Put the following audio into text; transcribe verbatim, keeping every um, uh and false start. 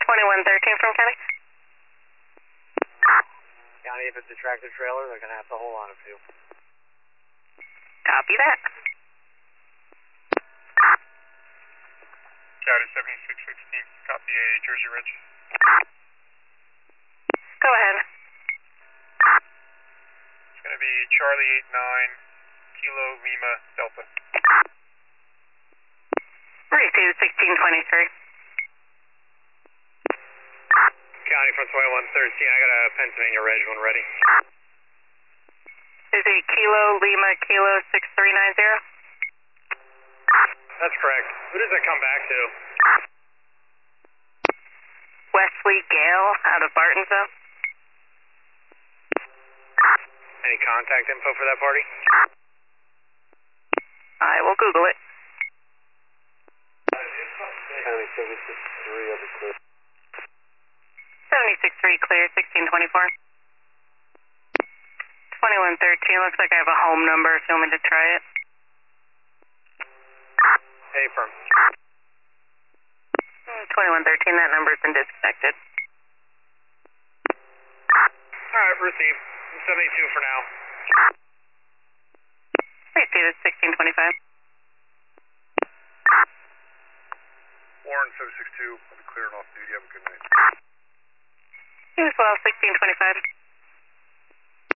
twenty-one thirteen from County. County, if it's a tractor trailer, they're going to have to hold on a few. Copy that. County seventy-six sixteen, copy a Jersey Ridge. Go ahead. It's going to be Charlie eight nine, Kilo Lima Delta. Received sixteen twenty-three. County from twenty-one thirteen, I got a Pennsylvania Reg one ready. Is it Kilo Lima Kilo six three nine zero? That's correct. Who does that come back to? Wesley Gale out of Bartonsville. Any contact info for that party? I will Google it. County seventy-six three, I'll be clear. seventy-six three clear, sixteen twenty-four. twenty-one thirteen, looks like I have a home number if you want me to try it. Hey, firm. twenty-one thirteen, that number's been disconnected. Alright, received. seventy-two for now. Received sixteen twenty-five. Warren seven six two, I'll be clearing off duty. Have a good night. You as well, sixteen twenty-five.